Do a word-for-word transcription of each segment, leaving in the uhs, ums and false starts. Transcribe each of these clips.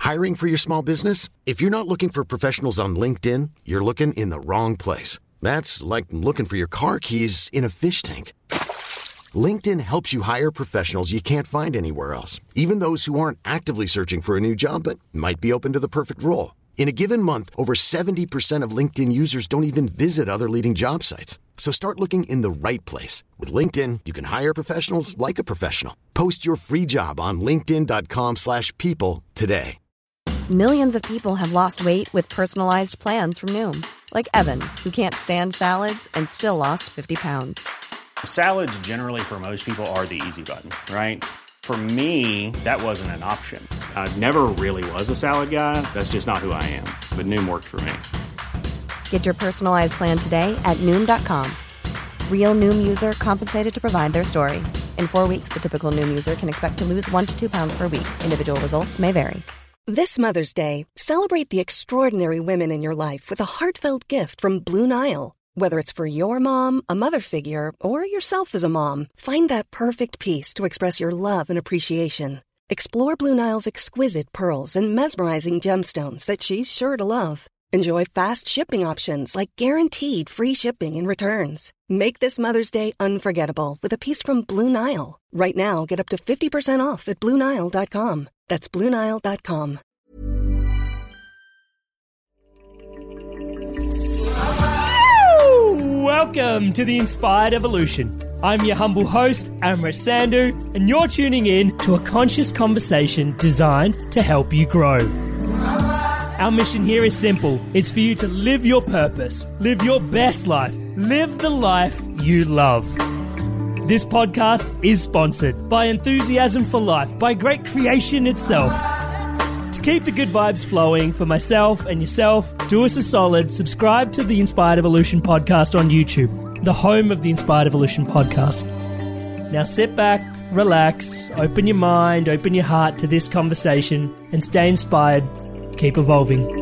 Hiring for your small business? If you're not looking for professionals on LinkedIn, you're looking in the wrong place. That's like looking for your car keys in a fish tank. LinkedIn helps you hire professionals you can't find anywhere else, even those who aren't actively searching for a new job but might be open to the perfect role. In a given month, over seventy percent of LinkedIn users don't even visit other leading job sites. So start looking in the right place. With LinkedIn, you can hire professionals like a professional. Post your free job on linkedin dot com slash people today. Millions of people have lost weight with personalized plans from Noom. Like Evan, who can't stand salads and still lost fifty pounds. Salads generally for most people are the easy button, right? For me, that wasn't an option. I never really was a salad guy. That's just not who I am. But Noom worked for me. Get your personalized plan today at Noom dot com. Real Noom user compensated to provide their story. In four weeks, the typical Noom user can expect to lose one to two pounds per week. Individual results may vary. This Mother's Day, celebrate the extraordinary women in your life with a heartfelt gift from Blue Nile. Whether it's for your mom, a mother figure, or yourself as a mom, find that perfect piece to express your love and appreciation. Explore Blue Nile's exquisite pearls and mesmerizing gemstones that she's sure to love. Enjoy fast shipping options like guaranteed free shipping and returns. Make this Mother's Day unforgettable with a piece from Blue Nile. Right now, get up to fifty percent off at blue nile dot com. That's blue nile dot com. Welcome to the Inspired Evolution. I'm your humble host, Amrit Sandhu, and you're tuning in to a conscious conversation designed to help you grow. Our mission here is simple. It's for you to live your purpose, live your best life, live the life you love. This podcast is sponsored by Enthusiasm for Life, by Great Creation itself. To keep the good vibes flowing for myself and yourself, do us a solid, subscribe to the Inspired Evolution podcast on YouTube, the home of the Inspired Evolution podcast. Now sit back, relax, open your mind, open your heart to this conversation, and stay inspired. Keep evolving.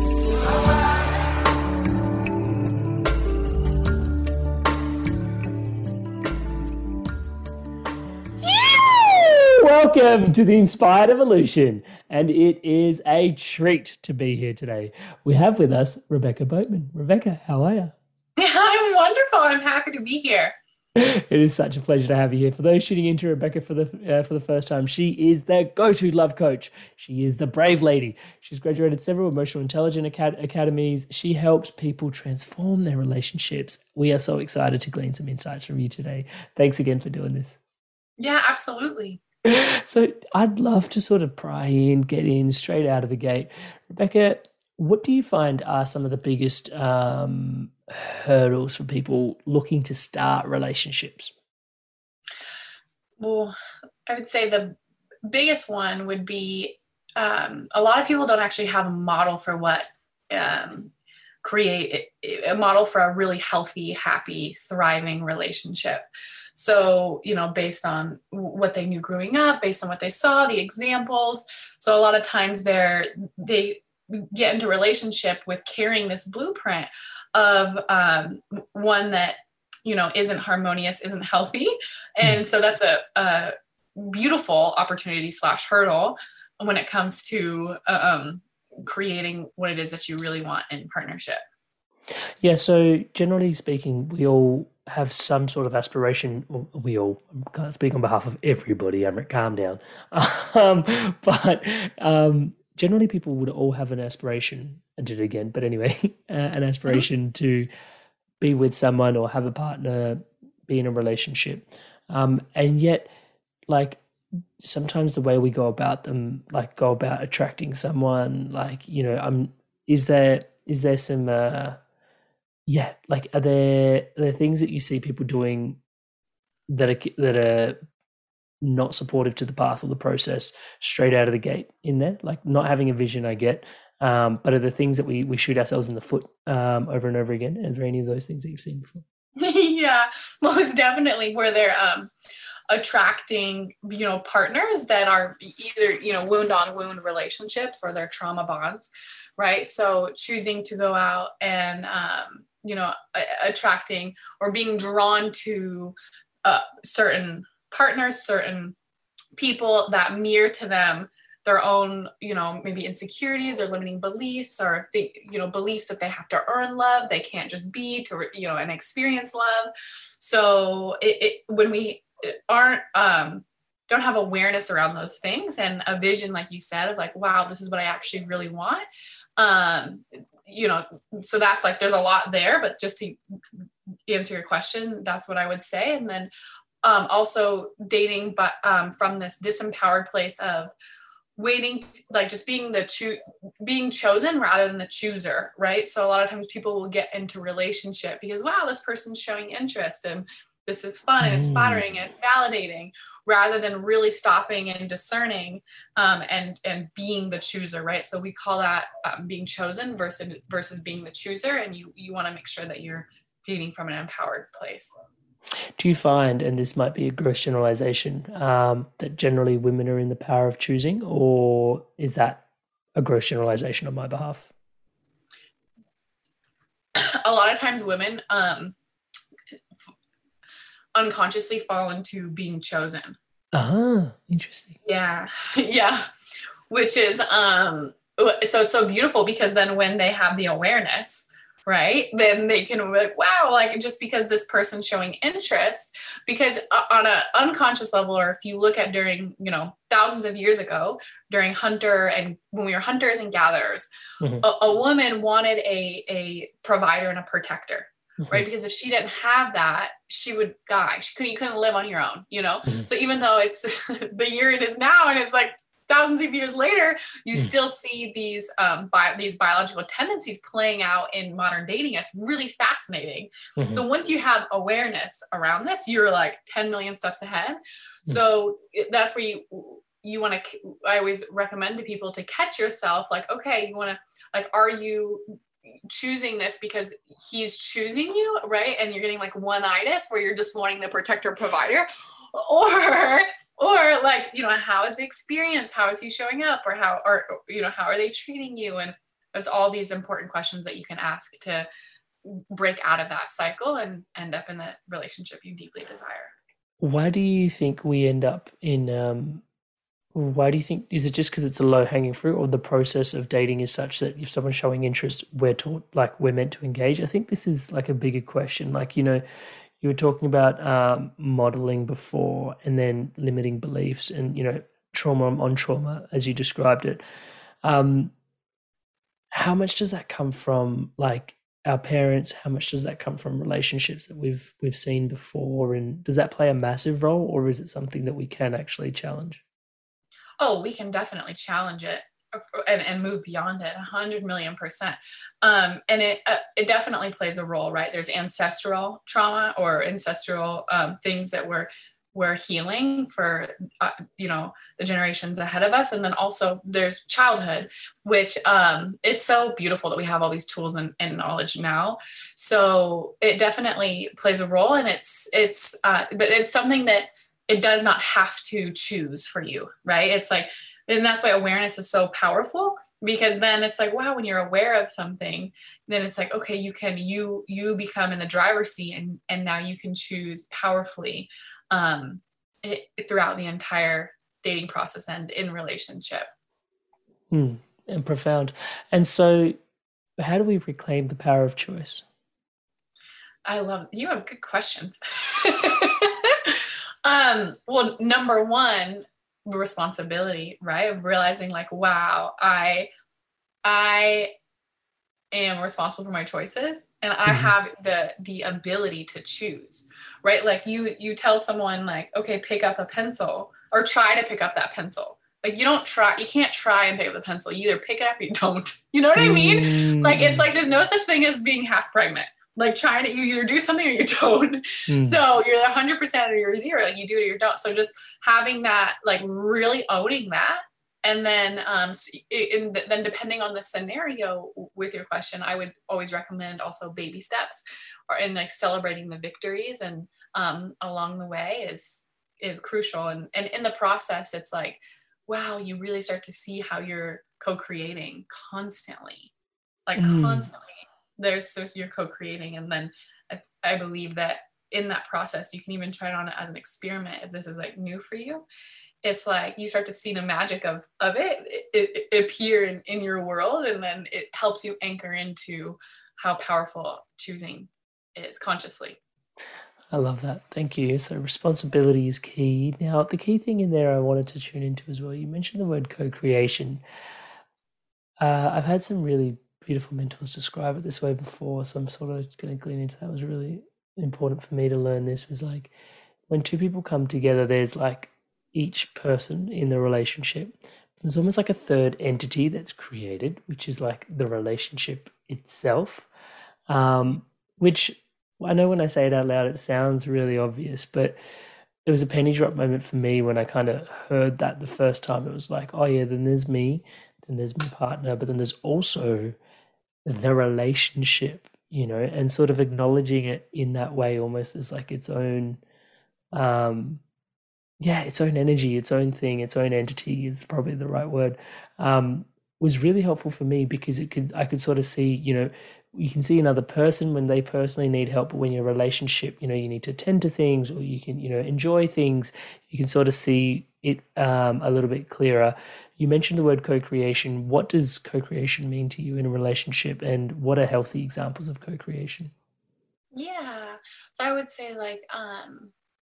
Welcome to the Inspired Evolution, and it is a treat to be here today. We have with us Rebecca Boatman. Rebecca, how are you? I'm wonderful. I'm happy to be here. It is such a pleasure to have you here. For those tuning into Rebecca for the uh, for the first time, she is the go-to love coach. She is the brave lady. She's graduated several emotional intelligence acad- academies. She helps people transform their relationships. We are so excited to glean some insights from you today. Thanks again for doing this. Yeah, absolutely. So I'd love to sort of pry in, get in straight out of the gate. Rebecca, what do you find are some of the biggest um, hurdles for people looking to start relationships? Well, I would say the biggest one would be um, a lot of people don't actually have a model for what um, create a model for a really healthy, happy, thriving relationship. So, you know, based on what they knew growing up, based on what they saw, the examples. So a lot of times they're, they get into a relationship with carrying this blueprint of um, one that, you know, isn't harmonious, isn't healthy. And so that's a, a beautiful opportunity slash hurdle when it comes to um, creating what it is that you really want in partnership. Yeah. So generally speaking, we all have some sort of aspiration. Well, we all, I can't speak on behalf of everybody, Amrit, calm down. Um, but um, generally people would all have an aspiration, I did it again, but anyway, uh, an aspiration mm-hmm. to be with someone or have a partner, be in a relationship. Um, and yet, like, sometimes the way we go about them, like go about attracting someone, like, you know, um, is there, is there some, uh, yeah, like are there, are there things that you see people doing that are, that are not supportive to the path or the process straight out of the gate in there? Like not having a vision, I get, um, but are there things that we, we shoot ourselves in the foot um, over and over again? Are there any of those things that you've seen before? Yeah, most definitely, where they're um, attracting, you know, partners that are either, you know, wound on wound relationships or they're trauma bonds, right? So choosing to go out and, um, you know, a- attracting or being drawn to uh, certain partners, certain people that mirror to them their own, you know, maybe insecurities or limiting beliefs, or the, you know, beliefs that they have to earn love. They can't just be to, you know, and experience love. So it, it when we aren't, um, don't have awareness around those things and a vision, like you said, of like, wow, this is what I actually really want. Um, you know, so that's like, there's a lot there, but just to answer your question, that's what I would say. And then um, also dating, but um, from this disempowered place of waiting, like just being the cho- being chosen rather than the chooser, right? So a lot of times people will get into relationship because, wow, this person's showing interest and this is fun and it's flattering and it's validating, rather than really stopping and discerning um, and and being the chooser, right? So we call that um, being chosen versus versus being the chooser, and you you want to make sure that you're dating from an empowered place. Do you find, and this might be a gross generalization, um, that generally women are in the power of choosing, or is that a gross generalization on my behalf? A lot of times women um, unconsciously fall into being chosen. Ah, interesting. Yeah. Yeah. Which is, um, so it's so beautiful because then when they have the awareness, right, then they can be like, wow, like just because this person's showing interest, because on an unconscious level, or if you look at during, you know, thousands of years ago, during hunter and when we were hunters and gatherers, mm-hmm. a, a woman wanted a, a provider and a protector. Mm-hmm. Right. Because if she didn't have that, she would die. She couldn't, you couldn't live on your own, you know? Mm-hmm. So even though it's the year it is now, and it's like thousands of years later, you mm-hmm. still see these, um, bi- these biological tendencies playing out in modern dating. It's really fascinating. Mm-hmm. So once you have awareness around this, you're like ten million steps ahead. Mm-hmm. So that's where you, you want to, I always recommend to people to catch yourself like, okay, you want to, like, are you choosing this because he's choosing you, right? And you're getting like one-itis where you're just wanting the protector provider, or or like, you know, how is the experience, how is he showing up, or how, or you know, how are they treating you? And there's all these important questions that you can ask to break out of that cycle and end up in the relationship you deeply desire. Why do you think we end up in um why do you think, is it just because it's a low hanging fruit, or the process of dating is such that if someone's showing interest, we're taught, like we're meant to engage? I think this is like a bigger question. Like, you know, you were talking about um, modeling before, and then limiting beliefs and, you know, trauma on trauma, as you described it. Um, how much does that come from like our parents? How much does that come from relationships that we've, we've seen before? And does that play a massive role, or is it something that we can actually challenge? Oh, we can definitely challenge it and, and move beyond it a hundred million percent. Um, and it, uh, it definitely plays a role, right? There's ancestral trauma or ancestral um, things that we're, we're healing for, uh, you know, the generations ahead of us. And then also there's childhood, which um, it's so beautiful that we have all these tools and, and knowledge now. So it definitely plays a role, and it's, it's, uh, but it's something that it does not have to choose for you, right? It's like, and that's why awareness is so powerful, because then it's like, wow, when you're aware of something, then it's like, okay, you can, you, you become in the driver's seat, and, and now you can choose powerfully um, it, throughout the entire dating process and in relationship. Hmm, and profound. And so how do we reclaim the power of choice? I love, you have good questions. Um, well, number one, responsibility, right? Of realizing like, wow, I, I am responsible for my choices, and I mm-hmm. have the, the ability to choose, right? Like you, you tell someone like, okay, pick up a pencil, or try to pick up that pencil. Like you don't try, you can't try and pick up the pencil. You either pick it up or you don't, you know what I mean? Mm-hmm. Like, it's like, there's no such thing as being half pregnant. Like trying to, you either do something or you don't. Mm. So you're one hundred percent or you're zero. Like you do it or you don't. So just having that, like really owning that. And then, um, in the, then depending on the scenario with your question, I would always recommend also baby steps, or in like celebrating the victories, and um, along the way is, is crucial. And, and in the process, it's like, wow, you really start to see how you're co-creating constantly, like mm. constantly. There's, there's you're co-creating. And then I, I believe that in that process, you can even try it on as an experiment if this is like new for you, it's like you start to see the magic of, of it, it, it appear in, in your world. And then it helps you anchor into how powerful choosing is consciously. I love that. Thank you. So responsibility is key. Now, the key thing in there I wanted to tune into as well, you mentioned the word co-creation. Uh, I've had some really beautiful mentors describe it this way before, so I'm sort of going to glean into that. It was really important for me to learn this, was like when two people come together, there's like each person in the relationship. There's almost like a third entity that's created, which is like the relationship itself, um, which I know when I say it out loud, it sounds really obvious, but it was a penny drop moment for me when I kind of heard that the first time. It was like, oh yeah, then there's me, then there's my partner, but then there's also the relationship, you know, and sort of acknowledging it in that way almost as like its own, um, yeah, its own energy, its own thing, its own entity is probably the right word, um, was really helpful for me because it could, I could sort of see, you know, you can see another person when they personally need help, but when you're in a relationship, you know, you need to tend to things or you can, you know, enjoy things. You can sort of see it um, a little bit clearer. You mentioned the word co-creation. What does co-creation mean to you in a relationship, and what are healthy examples of co-creation? Yeah. So I would say like, um,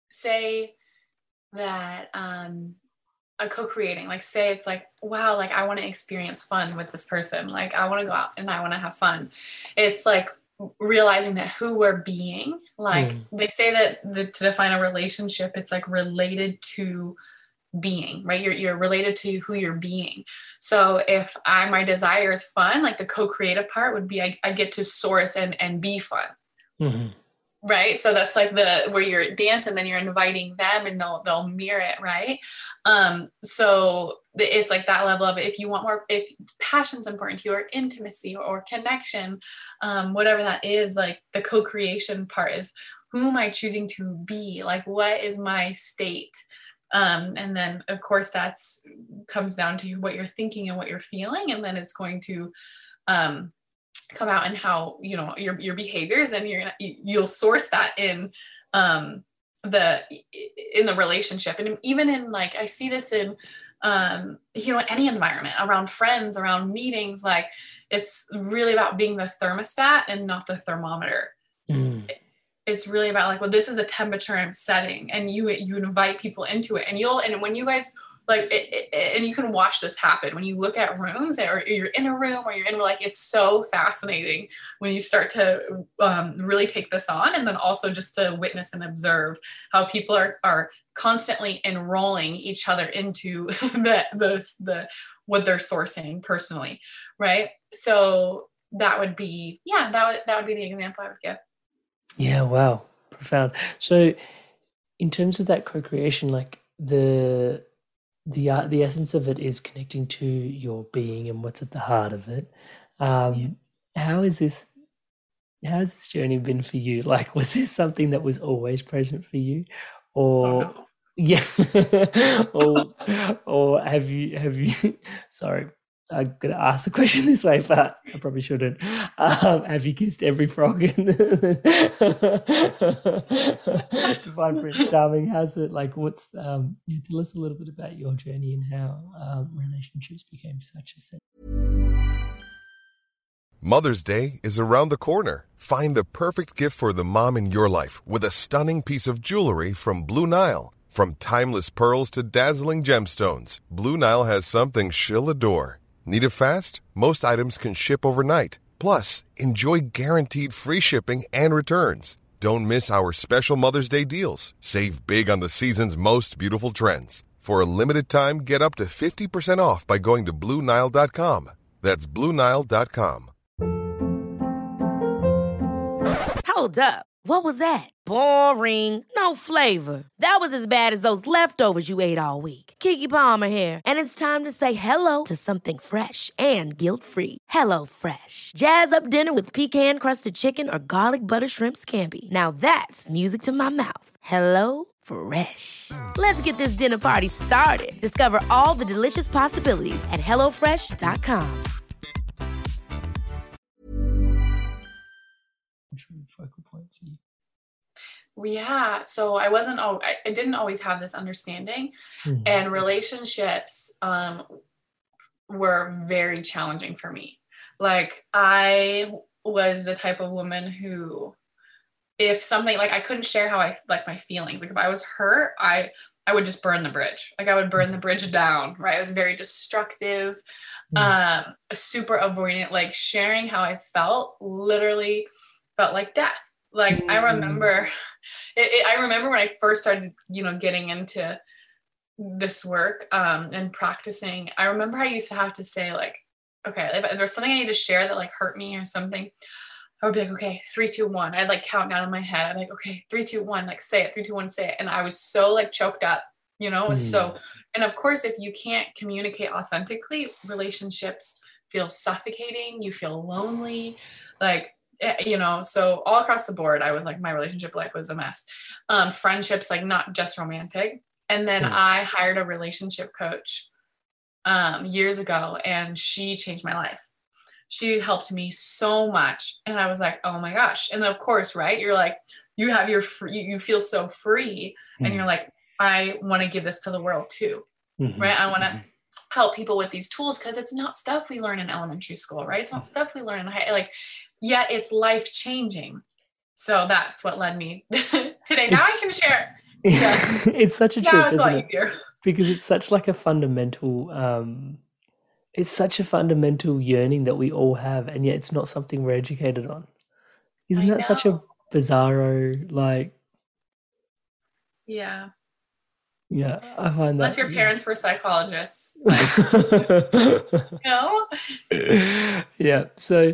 say that, um, a co-creating, like say it's like, wow, like I want to experience fun with this person. Like I want to go out and I want to have fun. It's like realizing that who we're being, like mm. they say that the, to define a relationship, it's like related to being, right? You're, you're related to who you're being. So if I, my desire is fun, like the co-creative part would be, I, I get to source and, and be fun. Mm-hmm. Right. So that's like the, where you're dancing, then you're inviting them and they'll, they'll mirror it. Right. Um, so it's like that level of, if you want more, if passion's important to you, or intimacy or, or connection, um, whatever that is, like the co-creation part is, who am I choosing to be? Like, what is my state? Um, and then of course that's comes down to what you're thinking and what you're feeling. And then it's going to, um, come out in how, you know, your, your behaviors, and you're gonna, you'll source that in, um, the, in the relationship. And even in like, I see this in, um, you know, any environment, around friends, around meetings, like it's really about being the thermostat and not the thermometer. Mm. It's really about like, well, this is a temperature I'm setting, and you, you invite people into it, and you'll, and when you guys like, it, it, and you can watch this happen when you look at rooms, or you're in a room, or you're in, like, it's so fascinating when you start to um, really take this on. And then also just to witness and observe how people are, are constantly enrolling each other into the, the, the, what they're sourcing personally. Right. So that would be, yeah, that would, that would be the example I would give. Yeah. Wow. Profound. So in terms of that co-creation, like the, the uh, the essence of it is connecting to your being and what's at the heart of it. Um, yeah. How is this, how has this journey been for you? Like, was this something that was always present for you, or oh, no. yeah, or or have you have you? Sorry, I'm gonna ask the question this way, but I probably shouldn't. Um, have you kissed every frog in the Divine Prince Charming? How's it like? What's um? Yeah, tell us a little bit about your journey and how um, relationships became such a set. Mother's Day is around the corner. Find the perfect gift for the mom in your life with a stunning piece of jewelry from Blue Nile. From timeless pearls to dazzling gemstones, Blue Nile has something she'll adore. Need it fast? Most items can ship overnight. Plus, enjoy guaranteed free shipping and returns. Don't miss our special Mother's Day deals. Save big on the season's most beautiful trends. For a limited time, get up to fifty percent off by going to Blue Nile dot com. That's Blue Nile dot com. Hold up. What was that? Boring. No flavor. That was as bad as those leftovers you ate all week. Keke Palmer here. And it's time to say hello to something fresh and guilt-free. Hello Fresh. Jazz up dinner with pecan-crusted chicken or garlic butter shrimp scampi. Now that's music to my mouth. Hello Fresh. Let's get this dinner party started. Discover all the delicious possibilities at hello fresh dot com. Focal point for you? Yeah. So I wasn't, oh, I, I didn't always have this understanding, Mm. and relationships um, were very challenging for me. Like I was the type of woman who, if something, like I couldn't share how I, like my feelings, like if I was hurt, I, I would just burn the bridge. Like I would burn the bridge down, right? I was very destructive, um, super avoidant, like sharing how I felt literally felt like death. Like I remember, it, it, I remember when I first started, you know, getting into this work um, and practicing, I remember I used to have to say like, okay, if there's something I need to share that like hurt me or something, I would be like, okay, three, two, one. I'd like count down in my head. I'd be like, okay, three, two, one, like say it, three, two, one, say it. And I was so like choked up, you know, it was mm. so, and of course, if you can't communicate authentically, relationships feel suffocating, you feel lonely, like, you know, so all across the board, I was like, my relationship life was a mess. Um, friendships, like not just romantic. And then mm. I hired a relationship coach um, years ago, and she changed my life. She helped me so much. And I was like, oh my gosh. And of course, right. You're like, you have your free, you feel so free mm. and you're like, I want to give this to the world too. Mm-hmm. Right. I want to mm-hmm. help people with these tools. Cause it's not stuff we learn in elementary school, right? It's not stuff we learn in high, like, yet it's life changing. So that's what led me today. Now it's, I can share. Yeah. It's such a trip, isn't it? Easier. Because it's such like a fundamental, um, it's such a fundamental yearning that we all have, and yet it's not something we're educated on. Isn't I that know. Such a bizarro, like... Yeah. Yeah, I find Unless that... your parents were psychologists. Like, you know? Yeah, so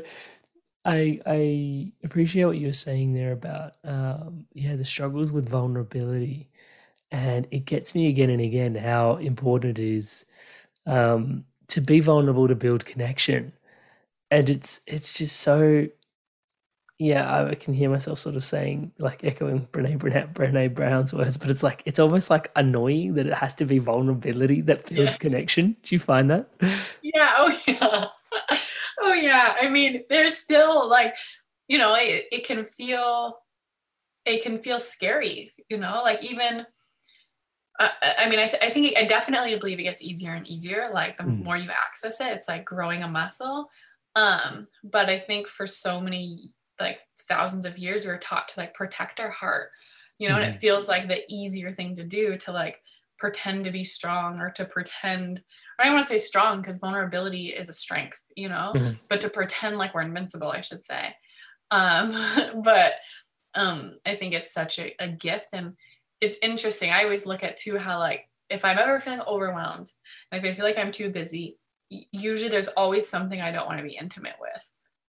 I I appreciate what you were saying there about, um, yeah, the struggles with vulnerability. And it gets me again and again how important it is um, to be vulnerable to build connection. And it's it's just so, yeah, I can hear myself sort of saying, like echoing Brene, Brene, Brene Brown's words, but it's like, it's almost like annoying that it has to be vulnerability that builds yeah. connection. Do you find that? Yeah, oh yeah. Oh yeah. I mean, there's still like, you know, it, it can feel, it can feel scary, you know, like even, Uh, I mean, I, th- I think I definitely believe it gets easier and easier. Like the mm. more you access it, it's like growing a muscle. Um, but I think for so many, like thousands of years, we were taught to like protect our heart, you know, mm. and it feels like the easier thing to do to like pretend to be strong or to pretend, or I don't want to say strong because vulnerability is a strength, you know, mm. but to pretend like we're invincible, I should say. Um, but um, I think it's such a, a gift, and it's interesting. I always look at too how like if I'm ever feeling overwhelmed, and if I feel like I'm too busy, usually there's always something I don't want to be intimate with.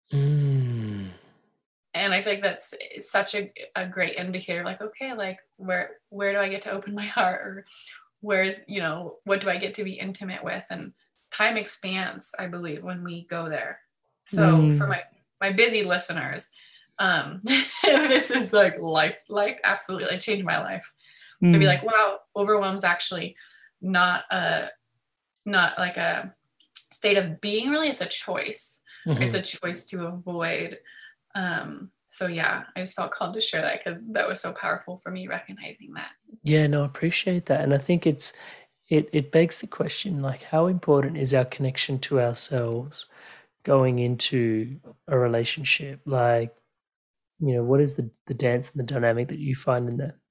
Mm. And I feel like that's such a, a great indicator. Like, okay, like where where do I get to open my heart, or where's, you know, what do I get to be intimate with? And time expands, I believe, when we go there. So mm. for my my busy listeners, um this is like life life absolutely like changed my life mm. to be like, wow, overwhelm's actually not a not like a state of being, really. It's a choice. Mm-hmm. It's a choice to avoid. Um so yeah, I just felt called to share that because that was so powerful for me, recognizing that. Yeah, no, I appreciate that. And I think it's it it begs the question, like, how important is our connection to ourselves going into a relationship? Like, you know, what is the, the dance and the dynamic that you find in that?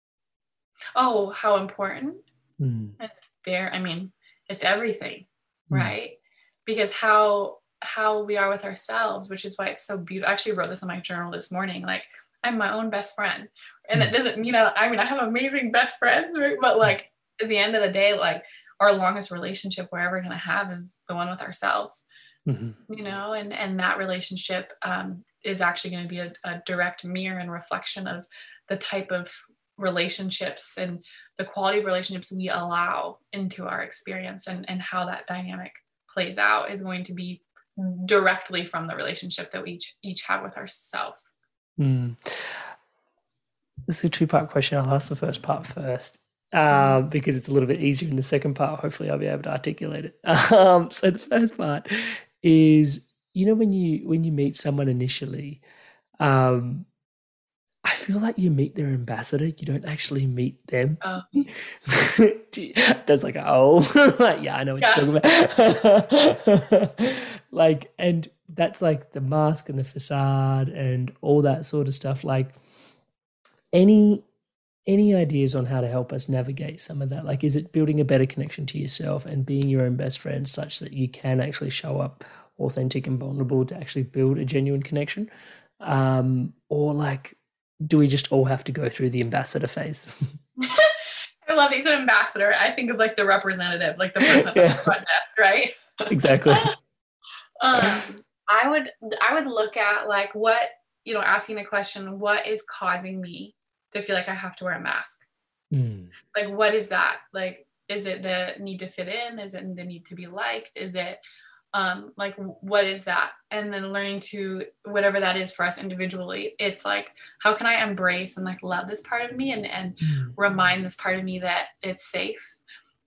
Oh, how important. Mm. There, I mean, it's everything, mm. right? Because how how we are with ourselves, which is why it's so beautiful. I actually wrote this in my journal this morning. Like, I'm my own best friend. And mm. that doesn't, you know, I mean, I have amazing best friends, right? But like at the end of the day, like our longest relationship we're ever going to have is the one with ourselves, mm-hmm. you know, and, and that relationship, um, is actually going to be a, a direct mirror and reflection of the type of relationships and the quality of relationships we allow into our experience, and, and how that dynamic plays out is going to be directly from the relationship that we each, each have with ourselves. Mm. This is a two-part question. I'll ask the first part first uh, because it's a little bit easier in the second part. Hopefully I'll be able to articulate it. Um, so the first part is, you know, when you when you meet someone initially, um, I feel like you meet their ambassador, you don't actually meet them. Oh. That's like, oh, like, yeah, I know what yeah. you're talking about. Like, and that's like the mask and the facade and all that sort of stuff. Like, any any ideas on how to help us navigate some of that? Like, is it building a better connection to yourself and being your own best friend such that you can actually show up authentic and vulnerable to actually build a genuine connection? Um, or like, do we just all have to go through the ambassador phase? I love that you said ambassador. I think of like the representative, like the person yeah. at the front desk, right? Exactly. um, I would, I would look at like what, you know, asking the question, what is causing me to feel like I have to wear a mask? Mm. Like, what is that? Like, is it the need to fit in? Is it the need to be liked? Is it, um, like, what is that? And then learning to, whatever that is for us individually, it's like, how can I embrace and like love this part of me and, and mm. remind this part of me that it's safe.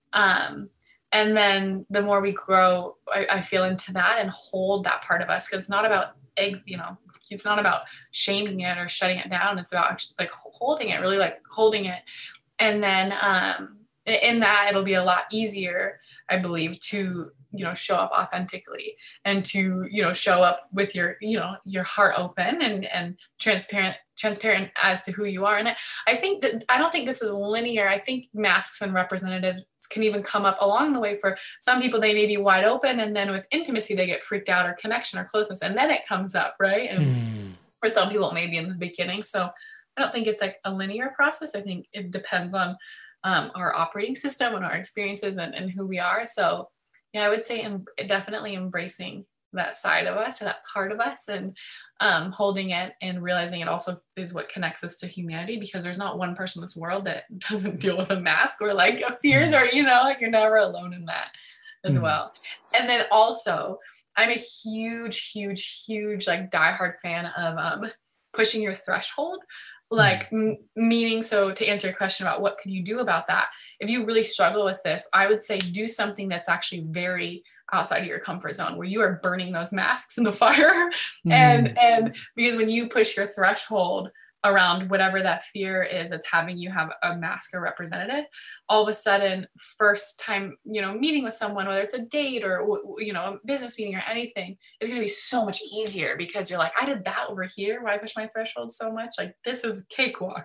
Um, and then the more we grow, I, I feel into that and hold that part of us. Cause it's not about egg, you know, it's not about shaming it or shutting it down. It's about actually like holding it, really like holding it. And then, um, in that it'll be a lot easier, I believe, to, you know, show up authentically and to, you know, show up with your, you know, your heart open and, and transparent, transparent as to who you are. And I, I think that, I don't think this is linear. I think masks and representatives can even come up along the way. For some people, they may be wide open, and then with intimacy, they get freaked out or connection or closeness. And then it comes up, right? And mm. for some people, maybe in the beginning. So I don't think it's like a linear process. I think it depends on um, our operating system and our experiences and, and who we are. So yeah, I would say em- definitely embracing that side of us or that part of us, and um, holding it and realizing it also is what connects us to humanity, because there's not one person in this world that doesn't deal with a mask or like a fears, or, you know, like you're never alone in that as mm. well. And then also I'm a huge, huge, huge, like diehard fan of um, pushing your threshold. Like m- meaning, so to answer your question about what can you do about that, if you really struggle with this, I would say do something that's actually very outside of your comfort zone, where you are burning those masks in the fire. Mm. And, and because when you push your threshold around whatever that fear is that's having you have a mask or representative, all of a sudden, first time, you know, meeting with someone, whether it's a date or, you know, a business meeting or anything, it's going to be so much easier, because you're like, I did that over here where I push my threshold so much. Like, this is cakewalk.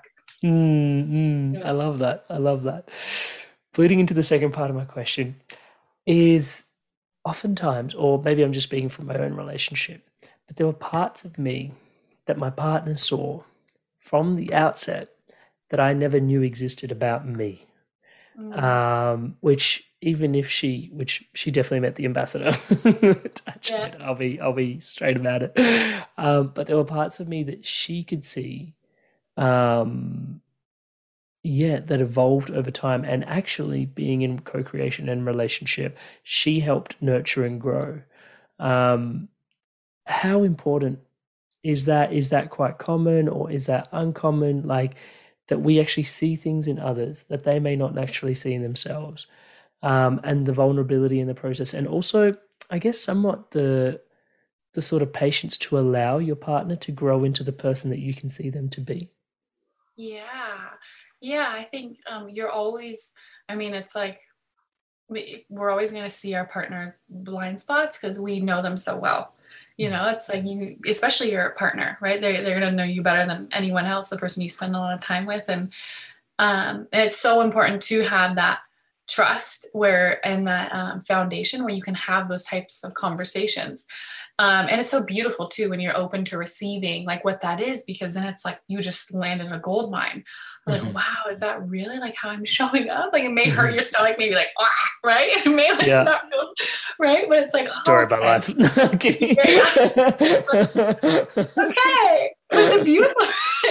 Mm, mm, yeah. I love that. I love that. Bleeding into the second part of my question is, oftentimes, or maybe I'm just speaking from my own relationship, but there were parts of me that my partner saw from the outset that I never knew existed about me. Mm. Um, which even if she, which she definitely met the ambassador, yeah. I'll be, I'll be straight about it. Um, but there were parts of me that she could see, um, yeah, that evolved over time. And actually being in co-creation and relationship, she helped nurture and grow. Um, how important is that? Is that quite common, or is that uncommon? Like, that we actually see things in others that they may not naturally see in themselves, um, and the vulnerability in the process. And also, I guess, somewhat the the sort of patience to allow your partner to grow into the person that you can see them to be. Yeah. Yeah. I think um, you're always, I mean, it's like, we, we're always going to see our partner blind spots because we know them so well. You know, it's like you, especially your partner, right? They're, they're going to know you better than anyone else, the person you spend a lot of time with. And, um, and it's so important to have that trust where, and that um, foundation where you can have those types of conversations. Um, and it's so beautiful too, when you're open to receiving like what that is, because then it's like, you just landed a gold mine. Like, mm-hmm. wow, is that really like how I'm showing up? Like, it may hurt your stomach, maybe like, ah, right? It may like yeah. not feel, right? But it's like, story oh, about life. I'm kidding. Okay. But the beautiful,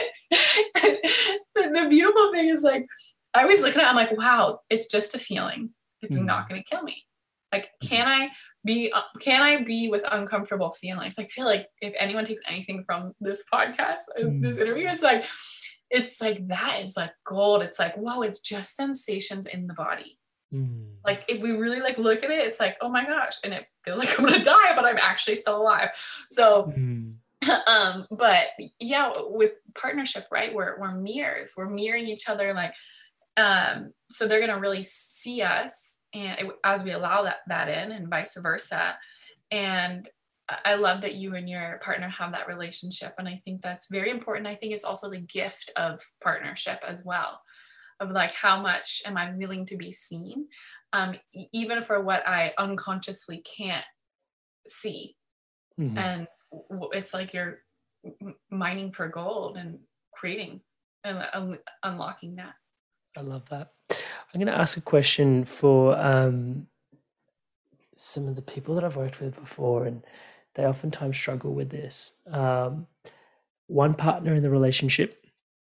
the, the beautiful thing is like, I always look at it, I'm like, wow, it's just a feeling. It's mm. not going to kill me. Like, can I be, uh, can I be with uncomfortable feelings? I feel like if anyone takes anything from this podcast, mm. this interview, it's like, it's like, that is like gold. It's like, whoa, it's just sensations in the body. Mm. Like, if we really like look at it, it's like, oh my gosh. And it feels like I'm going to die, but I'm actually still alive. So mm. um, but yeah, with partnership, right? We're, we're mirrors, we're mirroring each other. Like, um, so they're going to really see us, and it, as we allow that, that in, and vice versa. And I love that you and your partner have that relationship. And I think that's very important. I think it's also the gift of partnership as well, of like, how much am I willing to be seen? Um, even for what I unconsciously can't see. Mm-hmm. And it's like you're mining for gold and creating and un- unlocking that. I love that. I'm going to ask a question for um, some of the people that I've worked with before, and they oftentimes struggle with this. Um, one partner in the relationship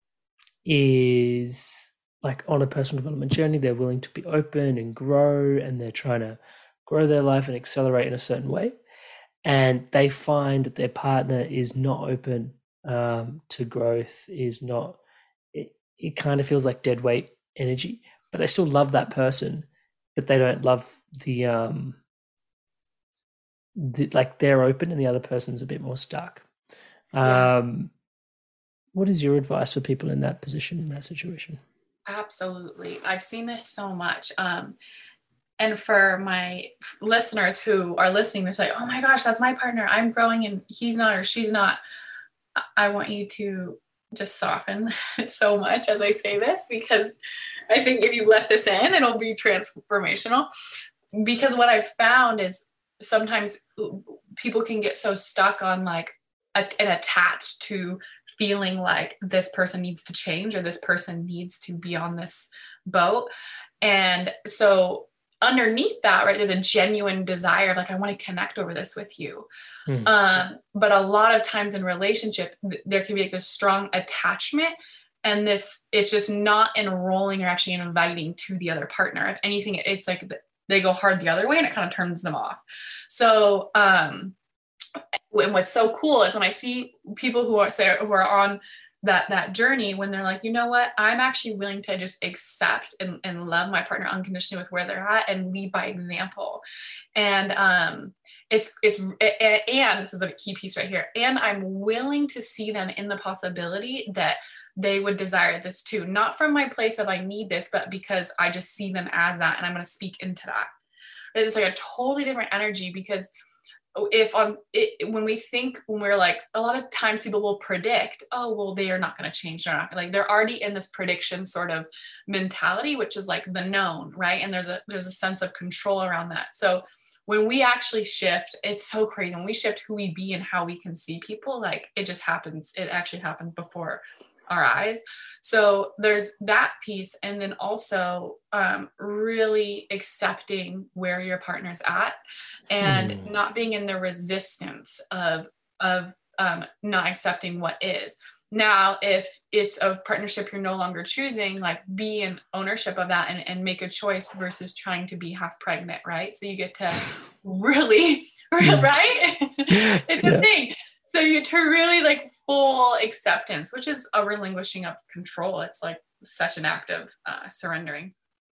is like on a personal development journey. They're willing to be open and grow, and they're trying to grow their life and accelerate in a certain way. And they find that their partner is not open um, to growth, is not, it, it kind of feels like dead weight energy, but they still love that person, but they don't love the, um, the like they're open and the other person's a bit more stuck. Yeah. Um, what is your advice for people in that position, in that situation? Absolutely. I've seen this so much. Um, And for my listeners who are listening, they're like, oh my gosh, that's my partner. I'm growing and he's not, or she's not. I want you to just soften so much as I say this, because I think if you let this in, it'll be transformational. Because what I've found is sometimes people can get so stuck on like a, and attached to feeling like this person needs to change, or this person needs to be on this boat. And so underneath that, right, there's a genuine desire of like, I want to connect over this with you. Mm. Um, but a lot of times in relationship, there can be like this strong attachment, and this, it's just not enrolling or actually inviting to the other partner. If anything, it's like they go hard the other way, and it kind of turns them off. So, um, and what's so cool is when I see people who are say, who are on that, that journey, when they're like, you know what, I'm actually willing to just accept and, and love my partner unconditionally with where they're at, and lead by example. And, um, it's, it's, and this is the key piece right here. And I'm willing to see them in the possibility that they would desire this too. Not from my place of I need this, but because I just see them as that, and I'm going to speak into that. It's like a totally different energy, because if on it, when we think, when we're like, a lot of times people will predict, oh, well, they are not going to change. They're not like, they're already in this prediction sort of mentality, which is like the known, right? And there's a, there's a sense of control around that. So when we actually shift, it's so crazy. When we shift who we be and how we can see people, like it just happens. It actually happens before our eyes. So there's that piece. And then also um, really accepting where your partner's at, and mm. not being in the resistance of, of um, not accepting what is. Now, if it's a partnership you're no longer choosing, like be in ownership of that, and, and make a choice versus trying to be half pregnant, right? So you get to really, right? It's a yeah. thing. So you to really like full acceptance, which is a relinquishing of control. It's like such an act of uh, surrendering.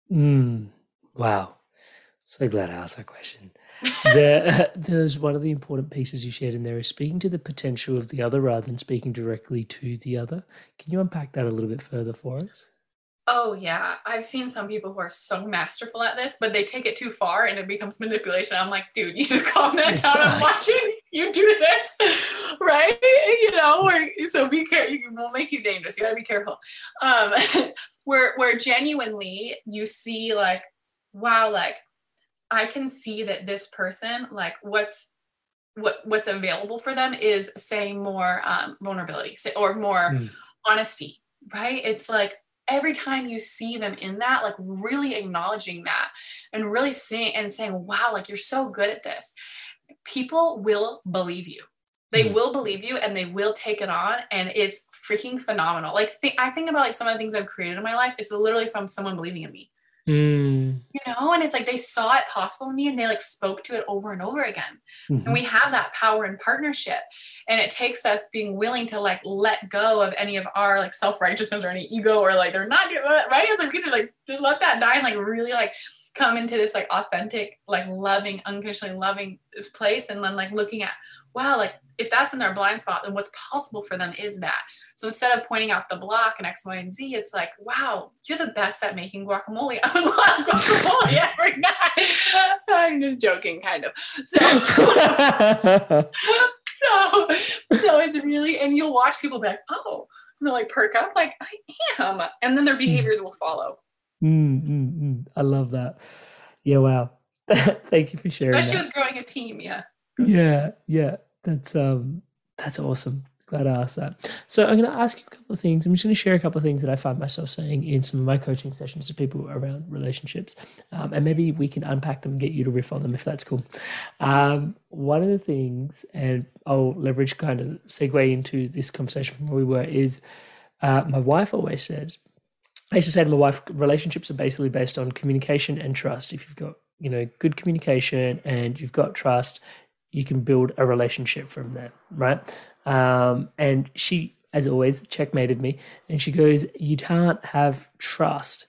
Mm, wow. So glad I asked that question. there, there's one of the important pieces you shared in there is speaking to the potential of the other rather than speaking directly to the other. Can you unpack that a little bit further for us? Oh yeah. I've seen some people who are so masterful at this, but they take it too far and it becomes manipulation. I'm like, dude, you need to calm that down. I'm watching you do this, right? You know, where, so be careful. It will make you dangerous. You gotta be careful. Um, where, where genuinely you see like, wow, like I can see that this person, like what's, what, what's available for them is say more um, vulnerability, say, or more mm. honesty, right? It's like, every time you see them in that, like really acknowledging that and really seeing and saying, wow, like you're so good at this. People will believe you. They mm. will believe you, and they will take it on. And it's freaking phenomenal. Like th- I think about like some of the things I've created in my life. It's literally from someone believing in me, mm. you know, and it's like, they saw it possible in me and they like spoke to it over and over again. Mm-hmm. And we have that power in partnership, and it takes us being willing to like let go of any of our like self-righteousness or any ego, or like they're not right. It's like we get to like just let that die and like really like come into this like authentic, like loving, unconditionally loving place. And then like looking at, wow, like if that's in their blind spot, then what's possible for them is that. So instead of pointing out the block and X, Y, and Z, it's like, wow, you're the best at making guacamole. I would love guacamole every night. I'm just joking, kind of. So, so, so it's really, and you'll watch people be like, oh, and they'll like perk up, like, I am. And then their behaviors will follow. Mm, mm, mm. I love that. Yeah, wow. Thank you for sharing Especially that. with growing a team, yeah. Yeah, yeah. That's um that's awesome. Glad I asked that. So I'm going to ask you a couple of things. I'm just going to share a couple of things that I find myself saying in some of my coaching sessions to people around relationships. Um, and maybe we can unpack them and get you to riff on them if that's cool. Um, one of the things, and I'll leverage kind of segue into this conversation from where we were, is uh, my wife always says, I used to say to my wife, relationships are basically based on communication and trust. If you've got, you know, good communication and you've got trust, you can build a relationship from there, right? Um, and she, as always, checkmated me. And she goes, you can't have trust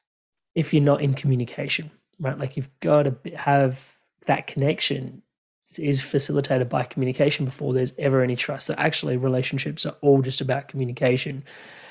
if you're not in communication, right? Like you've got to have that connection is facilitated by communication before there's ever any trust. So actually relationships are all just about communication.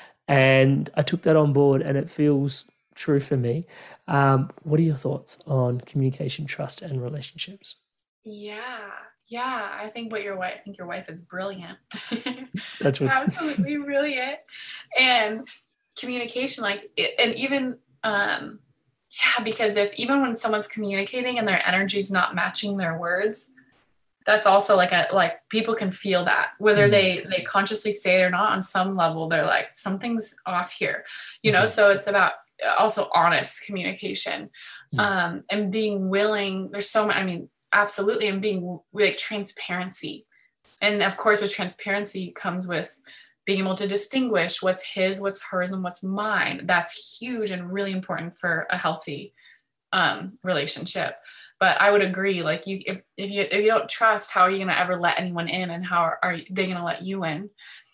And I took that on board and it feels true for me. Um, what are your thoughts on communication, trust, and relationships? Yeah. Yeah. I think what your wife, I think your wife is brilliant. That's what... Absolutely brilliant. And communication, like, and even, um, yeah, because if, even when someone's communicating and their energy's not matching their words, that's also like a, like people can feel that whether mm-hmm. they, they consciously say it or not, on some level, they're like, something's off here, you know? Mm-hmm. So it's about also honest communication, mm-hmm. um, and being willing. There's so much, I mean, absolutely. And being like transparency. And of course, with transparency comes with being able to distinguish what's his, what's hers, and what's mine. That's huge and really important for a healthy, um, relationship. But I would agree, like you, if, if you, if you don't trust, how are you going to ever let anyone in, and how are, are they going to let you in?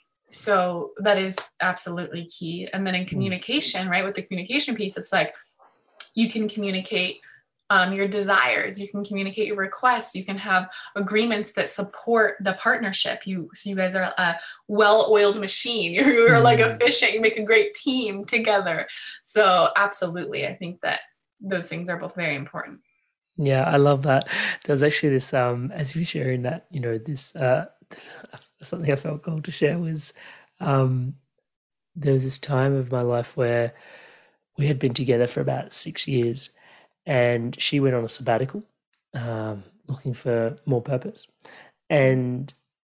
So that is absolutely key. And then in communication, right, with the communication piece, it's like, you can communicate um, your desires, you can communicate your requests, you can have agreements that support the partnership. You, so you guys are a well-oiled machine. You're, you're like efficient. You make a great team together. So absolutely. I think that those things are both very important. Yeah, I love that. There was actually this, um, as you were sharing that, you know, this, uh, something I felt called to share was, um, there was this time of my life where we had been together for about six years and she went on a sabbatical, um, looking for more purpose. And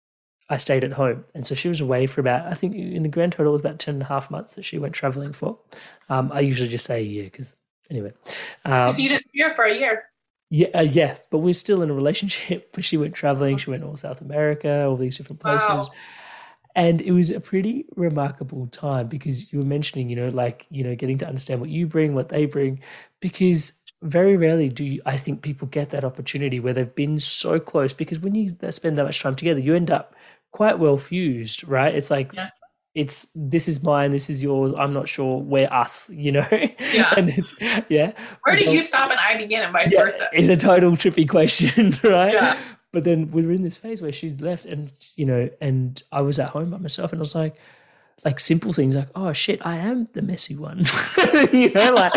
I stayed at home. And so she was away for about, I think in the grand total, it was about ten and a half months that she went traveling for. Um, I usually just say a year because anyway. Um, so you didn't hear for a year. Yeah, uh, yeah, but we're still in a relationship. But she went traveling. She went all South America, all these different places. Wow. And it was a pretty remarkable time because you were mentioning, you know, like, you know, getting to understand what you bring, what they bring, because very rarely do you, I think people get that opportunity where they've been so close, because when you spend that much time together, you end up quite well fused, right? It's like, yeah. It's, this is mine, this is yours, I'm not sure, we're us, you know? Yeah. And it's, yeah. Where do you stop and I begin, and vice yeah, versa? It's a total trippy question, right? Yeah. But then we were in this phase where she's left and, you know, and I was at home by myself and I was like, like simple things like, oh shit, I am the messy one. You know, like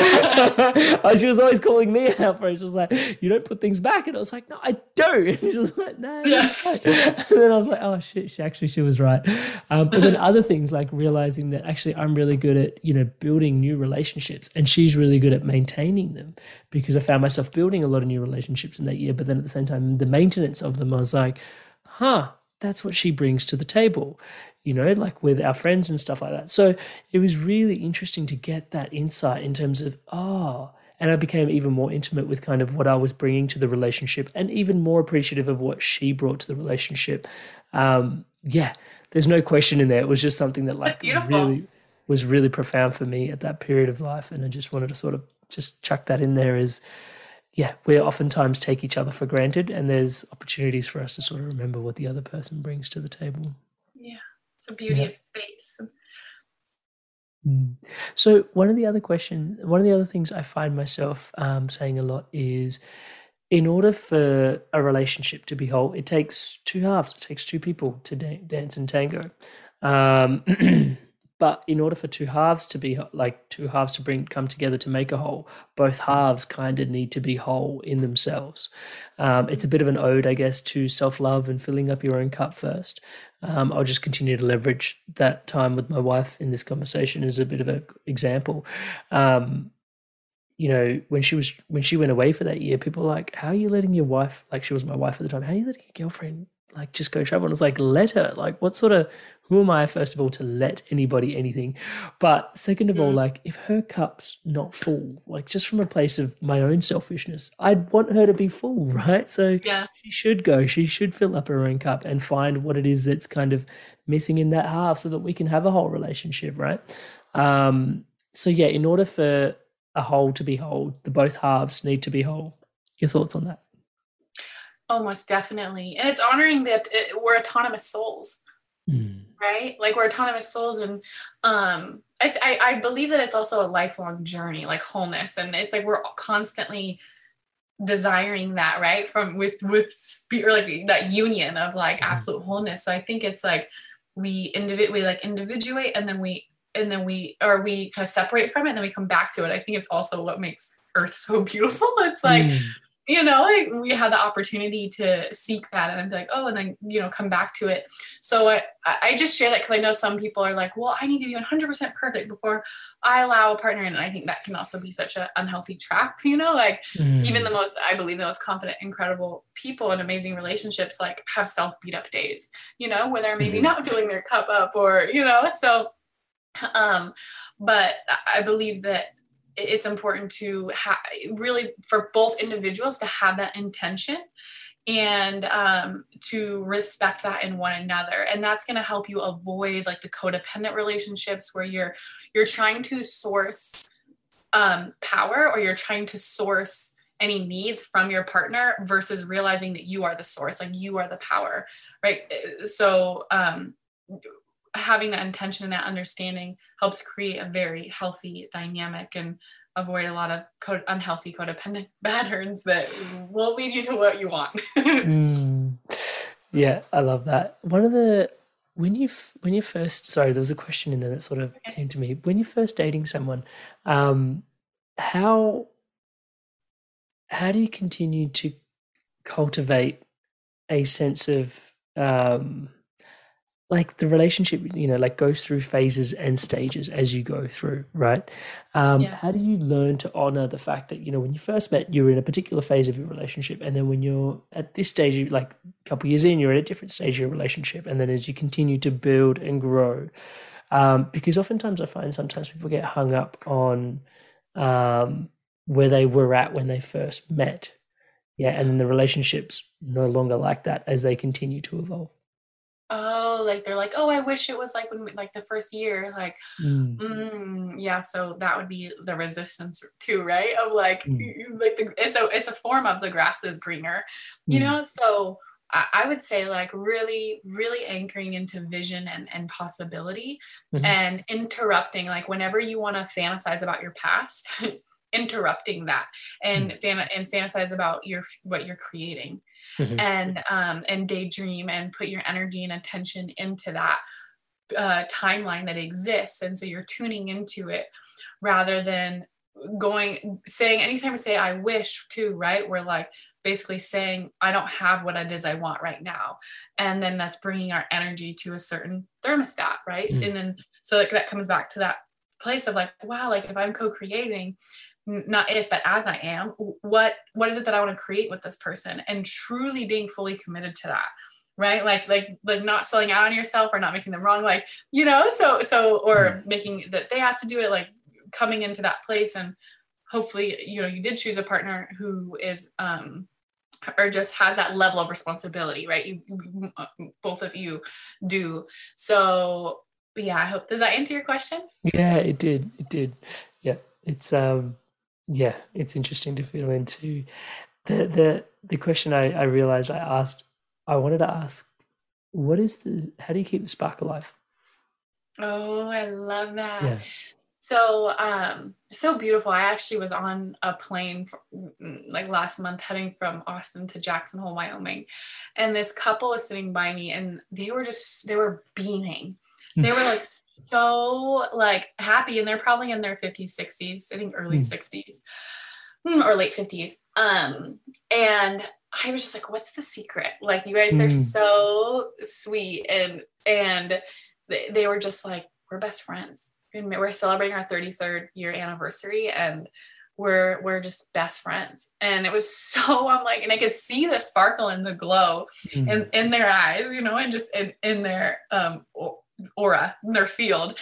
she was always calling me out for it. She was like, you don't put things back. And I was like, no, I don't. And she was like, no. Yeah. And then I was like, oh shit, she actually, she was right. Um, but then other things like realizing that actually I'm really good at, you know, building new relationships and she's really good at maintaining them, because I found myself building a lot of new relationships in that year. But then at the same time, the maintenance of them, I was like, huh, that's what she brings to the table, you know, like with our friends and stuff like that. So it was really interesting to get that insight in terms of, oh, and I became even more intimate with kind of what I was bringing to the relationship and even more appreciative of what she brought to the relationship. Um, yeah, there's no question in there. It was just something that like really was really profound for me at that period of life. And I just wanted to sort of just chuck that in there as, yeah, we oftentimes take each other for granted and there's opportunities for us to sort of remember what the other person brings to the table. Yeah. The beauty yeah. of space. Mm. So one of the other question, one of the other things I find myself um, saying a lot is, in order for a relationship to be whole, it takes two halves. It takes two people to da- dance and tango. Um, but in order for two halves to be like two halves to bring come together to make a whole, both halves kind of need to be whole in themselves. Um, it's a bit of an ode, I guess, to self-love and filling up your own cup first. Um, I'll just continue to leverage that time with my wife in this conversation as a bit of an example. Um, you know, when she was when she went away for that year, people were like, how are you letting your wife, like she was my wife at the time, how are you letting your girlfriend like just go travel? And it's like, let her. Like, what sort of, who am I, first of all, to let anybody anything? But second of all, like, if her cup's not full, like just from a place of my own selfishness, I'd want her to be full, right? So Yeah. she should go, she should fill up her own cup and find what it is that's kind of missing in that half so that we can have a whole relationship, right? Um, so yeah, in order for a whole to be whole, the both halves need to be whole. Your thoughts on that? Oh, most definitely. And it's honoring that it, we're autonomous souls, Mm. right? Like we're autonomous souls. And um, I, I, I believe that it's also a lifelong journey, like wholeness. And it's like, we're constantly desiring that, right? From with, with spirit, like that union of like Mm-hmm. absolute wholeness. So I think it's like, we individ, we like individuate and then we, and then we, or we kind of separate from it and then we come back to it. I think it's also what makes Earth so beautiful. It's like, Mm. you know, like we had the opportunity to seek that and I'm like, oh, and then, you know, come back to it. So I, I just share that because I know some people are like, well, I need to be one hundred percent perfect before I allow a partner in. And I think that can also be such an unhealthy trap, you know, like Mm. even the most, I believe the most confident, incredible people in amazing relationships, like have self beat up days, you know, where they're maybe Mhm. not filling their cup up or, you know, so, um, but I believe that it's important to have really for both individuals to have that intention and um, to respect that in one another. And that's going to help you avoid like the codependent relationships where you're, you're trying to source um, power or you're trying to source any needs from your partner versus realizing that you are the source, like you are the power, right? So um, having that intention and that understanding helps create a very healthy dynamic and avoid a lot of co- unhealthy codependent patterns that will lead you to what you want. Mm. Yeah, I love that. One of the when you f- when you first sorry, there was a question in there that sort of came to me. When you're first dating someone, um, how how do you continue to cultivate a sense of um, like the relationship, you know, like goes through phases and stages as you go through, right? Um, Yeah. How do you learn to honor the fact that, you know, when you first met, you were in a particular phase of your relationship. And then when you're at this stage, you- like a couple of years in, you're at a different stage of your relationship. And then as you continue to build and grow, um, because oftentimes I find sometimes people get hung up on um, where they were at when they first met. Yeah. And then the relationship's no longer like that as they continue to evolve. Oh, like they're like, oh, I wish it was like when we, like the first year, like, Mm. mm, yeah. So that would be the resistance too, right? Of like, Mm. like the it's a it's a form of the grass is greener, you Mm. know. So I, I would say like really, really anchoring into vision and and possibility, Mhm. and interrupting like whenever you want to fantasize about your past, interrupting that and fan and fantasize about your what you're creating. Mhm. And um, and daydream and put your energy and attention into that uh, timeline that exists. And so you're tuning into it rather than going, saying, anytime we say, I wish to, right? We're like basically saying, I don't have what it is I want right now. And then that's bringing our energy to a certain thermostat, right? Mm. And then, so like that comes back to that place of like, wow, like if I'm co-creating, not if, but as I am, what, what is it that I want to create with this person, and truly being fully committed to that. Right. Like, like, like not selling out on yourself or not making them wrong. Like, you know, so, so, or Mm. making that they have to do it, like coming into that place. And hopefully, you know, you did choose a partner who is, um, or just has that level of responsibility, right? You, you both of you do. So yeah, I hope, does that answer your question? Yeah, it did. It did. Yeah. It's um yeah, it's interesting to feel into the the the question I, I realized I asked I wanted to ask, what is the how do you keep the spark alive? Oh, I love that. Yeah. So, um, so beautiful. I actually was on a plane for, like last month heading from Austin to Jackson Hole, Wyoming. And this couple was sitting by me and they were just, they were beaming. They were like so like happy, and they're probably in their fifties, sixties, I think early mm. sixties or late fifties. Um, and I was just like, what's the secret? Like, you guys mm. are so sweet. And, and they, they were just like, we're best friends. And we're celebrating our thirty-third year anniversary, and we're we're just best friends. And it was so, I'm like, and I could see the sparkle and the glow mm. in, in their eyes, you know, and just in, in their um, aura, in their field.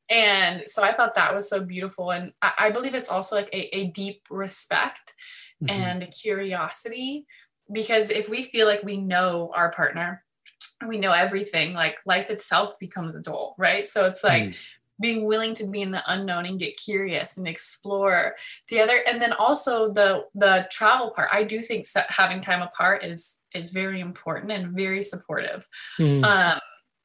And so I thought that was so beautiful. And I, I believe it's also like a, a deep respect mm-hmm. and curiosity, because if we feel like we know our partner, we know everything, like life itself becomes dull, right? So it's like, mm. being willing to be in the unknown and get curious and explore together. And then also the, the travel part, I do think having time apart is, is very important and very supportive. Mm. Um,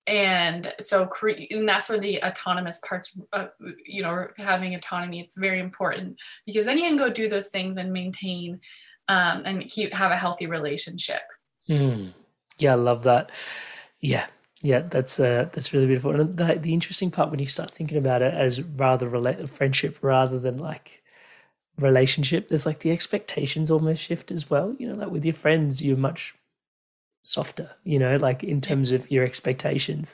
and so, cre- and that's where the autonomous parts, uh, you know, having autonomy, it's very important, because then you can go do those things and maintain, um, and keep, have a healthy relationship. Mm. Yeah. I love that. Yeah. Yeah, that's uh, that's really beautiful. And the, the interesting part when you start thinking about it as rather rela- friendship rather than like relationship, there's like the expectations almost shift as well. You know, like with your friends, you're much softer, you know, like in terms of your expectations.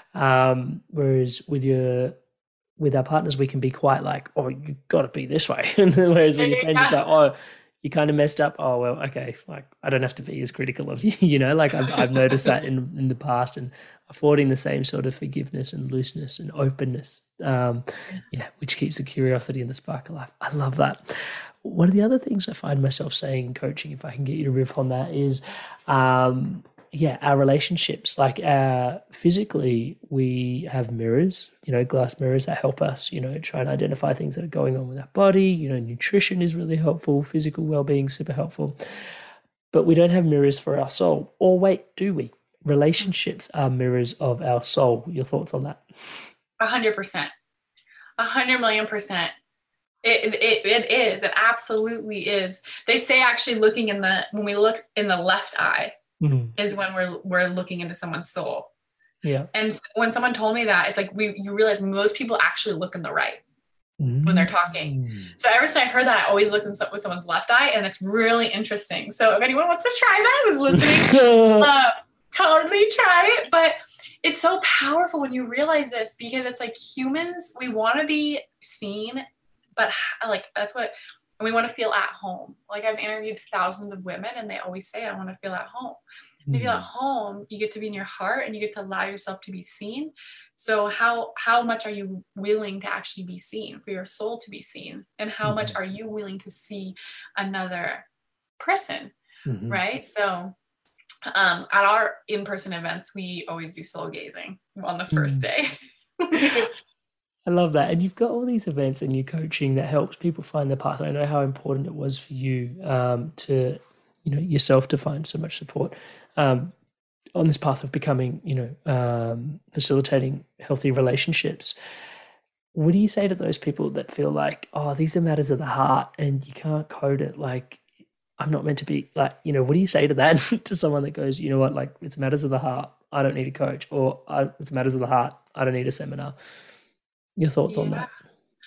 Um, whereas with your with our partners, we can be quite like, oh, you got to be this way. Whereas with your friends, it's like, oh, you kind of messed up. Oh, well, okay. Like, I don't have to be as critical of you, you know, like I've, I've noticed that in, in the past, and affording the same sort of forgiveness and looseness and openness. Um, yeah. Which keeps the curiosity and the spark alive. I love that. One of the other things I find myself saying in coaching, if I can get you to riff on that, is, um, yeah, our relationships, like uh, physically, we have mirrors, you know, glass mirrors that help us, you know, try and identify things that are going on with our body. You know, nutrition is really helpful, physical well-being, super helpful. But we don't have mirrors for our soul. Or wait, do we? Relationships are mirrors of our soul. Your thoughts on that? A hundred percent. A hundred million percent. It, it, it is. It absolutely is. They say actually looking in the, when we look in the left eye, mm-hmm. is when we're we're looking into someone's soul. Yeah. And when someone told me that, it's like we you realize most people actually look in the right mm-hmm. when they're talking. So ever since I heard that, I always look in so, with someone's left eye, and it's really interesting. So if anyone wants to try that, who's listening, uh, totally try it. But it's so powerful when you realize this, because it's like humans, we want to be seen, but like that's what. And we want to feel at home. Like I've interviewed thousands of women, and they always say, I want to feel at home. Mm. If you're at home, you get to be in your heart, and you get to allow yourself to be seen. So how, how much are you willing to actually be seen, for your soul to be seen? And how mm-hmm. much are you willing to see another person? Mm-hmm. Right. So um, at our in-person events, we always do soul gazing on the first mm. day. I love that. And you've got all these events and your coaching that helps people find their path. I know how important it was for you um, to, you know, yourself to find so much support um, on this path of becoming, you know, um, facilitating healthy relationships. What do you say to those people that feel like, oh, these are matters of the heart and you can't code it? Like, I'm not meant to be like, you know, what do you say to that to someone that goes, you know what, like it's matters of the heart, I don't need a coach, or it's matters of the heart, I don't need a seminar. Your thoughts yeah. on that?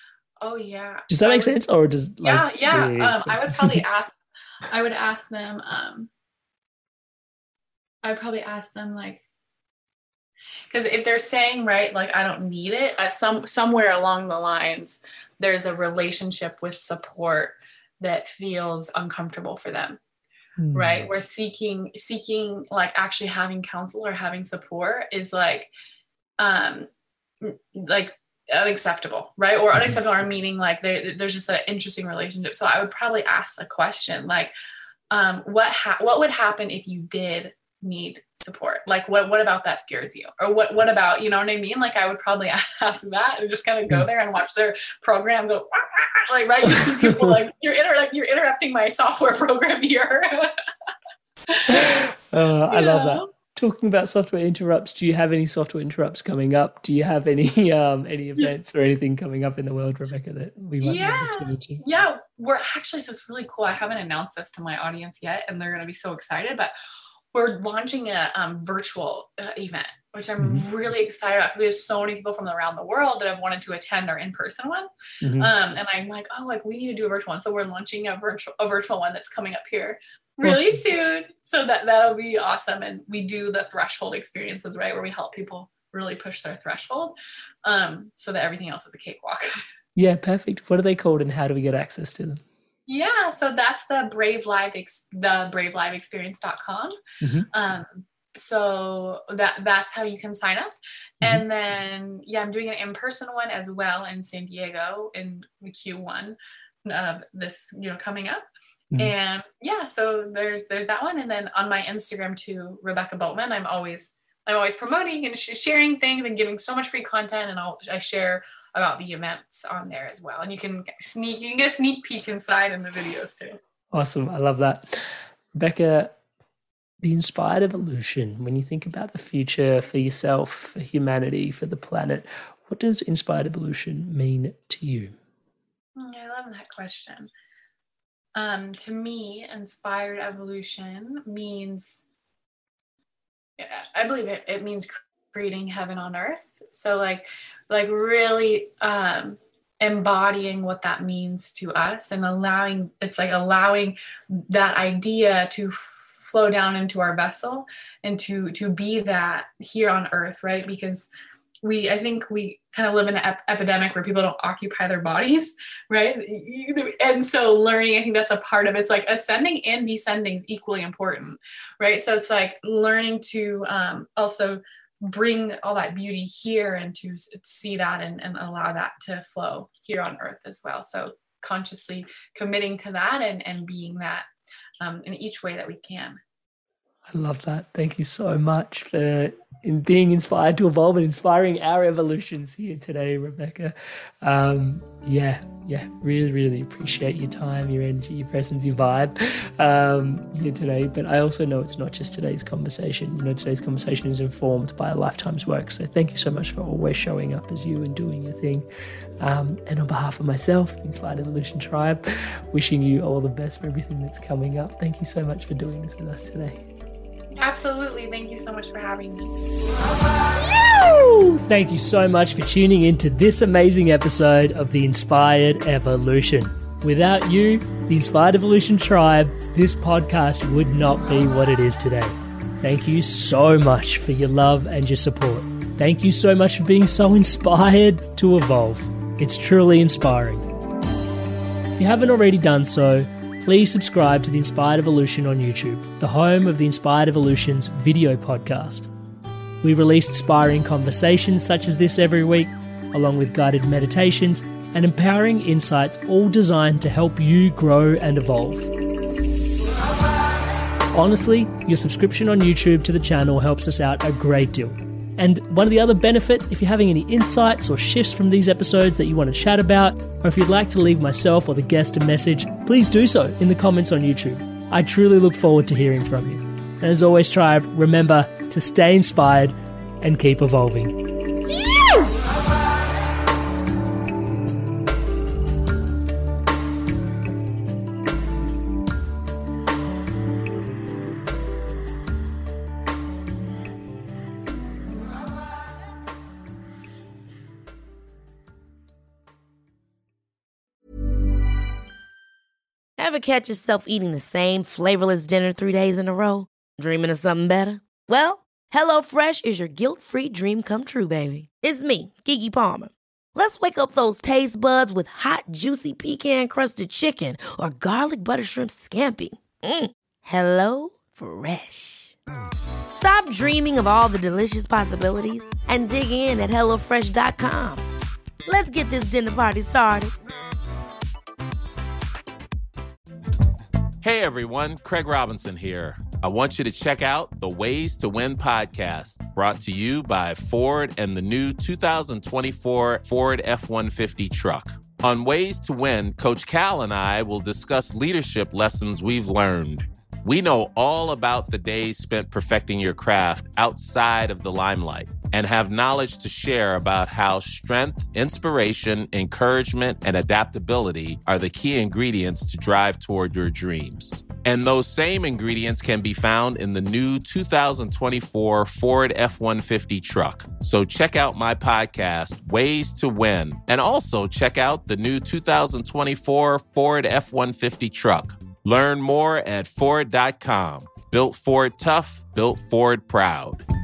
Oh yeah. Does that I make would, sense, or does like, yeah, yeah. yeah. Um, I would probably ask. I would ask them. Um, I would probably ask them like, because if they're saying right, like I don't need it, uh, some somewhere along the lines, there's a relationship with support that feels uncomfortable for them. Mm. Right? We're seeking seeking like actually having counsel or having support is like, um, like. unacceptable, right? Or unacceptable, or meaning like there, there's just an interesting relationship. So I would probably ask the question, like, um, what ha- what would happen if you did need support? Like, what what about that scares you? Or what what about, you know what I mean? Like, I would probably ask that and just kind of go there and watch their program go, like, right? You see people like, you're inter- like you're interrupting my software program here. uh, I yeah. love that. talking about software interrupts, do you have any software interrupts coming up? Do you have any um, any events or anything coming up in the world, Rebecca, that we might yeah. be able to? Yeah, we're actually, so it's really cool. I haven't announced this to my audience yet, and they're going to be so excited, but we're launching a um, virtual uh, event, which I'm mm-hmm. really excited about because we have so many people from around the world that have wanted to attend our in-person one. Mm-hmm. Um, and I'm like, oh, like we need to do a virtual one. So we're launching a virtual, a virtual one that's coming up here really awesome. soon. So that, that'll be awesome. And we do the threshold experiences, right? Where we help people really push their threshold um, so that everything else is a cakewalk. Yeah, perfect. What are they called and how do we get access to them? Yeah, so that's the Brave Live, ex- the brave live experience dot com. Mm-hmm. Um, so that that's how you can sign up. Mm-hmm. And then, yeah, I'm doing an in-person one as well in San Diego in Q one of this, you know, coming up. Mm-hmm. And yeah, so there's there's that one. And then on my Instagram too, Rebecca Boatman, I'm always I'm always promoting and sh- sharing things and giving so much free content. And I'll I share about the events on there as well. And you can sneak, you can get a sneak peek inside in the videos too. Awesome. I love that. Rebecca, the inspired evolution, when you think about the future for yourself, for humanity, for the planet, what does inspired evolution mean to you? I love that question. Um, to me, inspired evolution means, I believe it, it means creating heaven on earth. So like, like really um, embodying what that means to us and allowing, it's like allowing that idea to f- flow down into our vessel and to, to be that here on earth, right? Because we, I think we kind of live in an ep- epidemic where people don't occupy their bodies, right? And so learning, I think that's a part of it. It's like ascending and descending is equally important, right? So it's like learning to um, also bring all that beauty here and to see that and, and allow that to flow here on earth as well. So consciously committing to that and, and being that um, in each way that we can. I love that. Thank you so much for in being inspired to evolve and inspiring our evolutions here today, Rebecca. Um, yeah, yeah, really, really appreciate your time, your energy, your presence, your vibe um, here today. But I also know it's not just today's conversation. You know, today's conversation is informed by a lifetime's work. So thank you so much for always showing up as you and doing your thing. Um, and on behalf of myself, the Inspired Evolution Tribe, wishing you all the best for everything that's coming up. Thank you so much for doing this with us today. Absolutely. Thank you so much for having me. Thank you so much for tuning into this amazing episode of The Inspired Evolution. Without you, the Inspired Evolution Tribe, this podcast would not be what it is today. Thank you so much for your love and your support. Thank you so much for being so inspired to evolve. It's truly inspiring. If you haven't already done so, please subscribe to The Inspired Evolution on YouTube, the home of The Inspired Evolution's video podcast. We release inspiring conversations such as this every week, along with guided meditations and empowering insights, all designed to help you grow and evolve. Honestly, your subscription on YouTube to the channel helps us out a great deal. And one of the other benefits, if you're having any insights or shifts from these episodes that you want to chat about, or if you'd like to leave myself or the guest a message, please do so in the comments on YouTube. I truly look forward to hearing from you. And as always, Tribe, remember to stay inspired and keep evolving. Ever catch yourself eating the same flavorless dinner three days in a row? Dreaming of something better? Well, HelloFresh is your guilt-free dream come true, baby. It's me, Keke Palmer. Let's wake up those taste buds with hot, juicy pecan-crusted chicken or garlic butter shrimp scampi. Mm. Hello Fresh. Stop dreaming of all the delicious possibilities and dig in at hello fresh dot com. Let's get this dinner party started. Hey everyone, Craig Robinson here. I want you to check out the Ways to Win podcast, brought to you by Ford and the new two thousand twenty-four Ford F one fifty truck. On Ways to Win, Coach Cal and I will discuss leadership lessons we've learned. We know all about the days spent perfecting your craft outside of the limelight and have knowledge to share about how strength, inspiration, encouragement, and adaptability are the key ingredients to drive toward your dreams. And those same ingredients can be found in the new two thousand twenty-four Ford F one fifty truck. So check out my podcast, Ways to Win, and also check out the new two thousand twenty-four Ford F one fifty truck. Learn more at Ford dot com. Built Ford tough, built Ford proud.